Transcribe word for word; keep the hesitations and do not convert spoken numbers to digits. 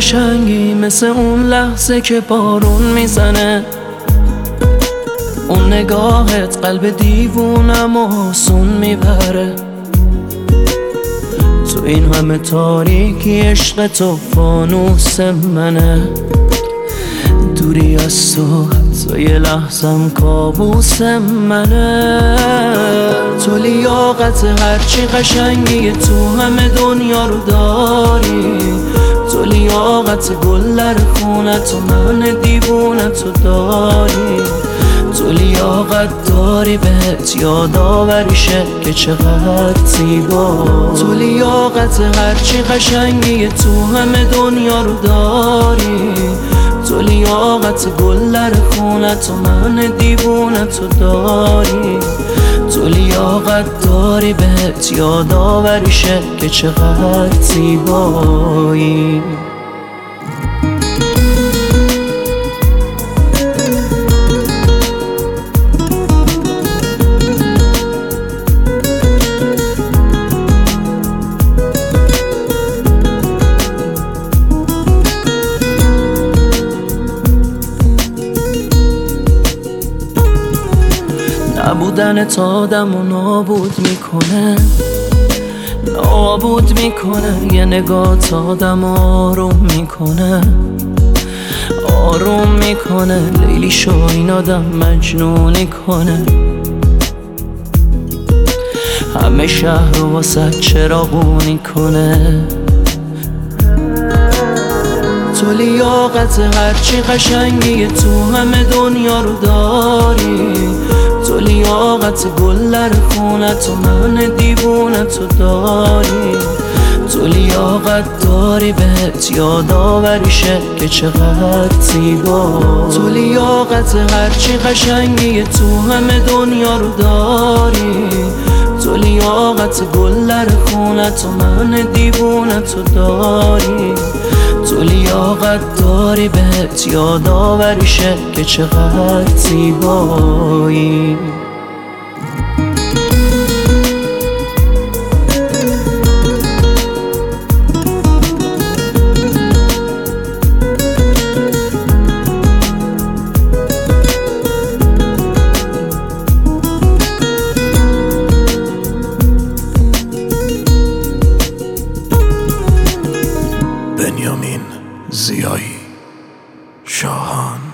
قشنگی مثل اون لحظه که بارون میزنه، اون نگاهت قلب دیوونم آسون میبره. تو این همه تاریکی عشق تو فانوس منه، دوری از تو حتی یه لحظم کابوس منه. تو لیاقت هرچی قشنگی تو همه دنیا رو داری، تو لیاقت گل در خونت و من دیوونت رو داری، تو لیاقت داری بهت یادآوری شه که چقدر زیبا. تو لیاقت هرچی قشنگی تو همه دنیا رو داری، تو لیاقت گل در خونت و من دیوونت رو داری، تو لیاقت داری بهت یادآوری شه که چقدر زیبایی. نبودن تا آدمو نابود میکنه، نابود میکنه. یه نگاه تا آدم آروم میکنه، آروم میکنه. لیلی شو این آدم مجنونی کنه، همه شهر رو واسه چراغونی کنه. تو لیاقت هرچی قشنگی تو همه دنیا رو داری، تو لیاقت گل در خونت و من دیوونت رو داری، تو لیاقت داری بهت یادآوری شه که چقدر زیبا. تو لیاقت هرچی قشنگی تو همه دنیا رو داری، تو لیاقت گل در خونت و من دیوونت رو داری، تو لیاقت داری بهت یادآوری شه که چقدر زیبایی. بنیامین زیایی شاهان.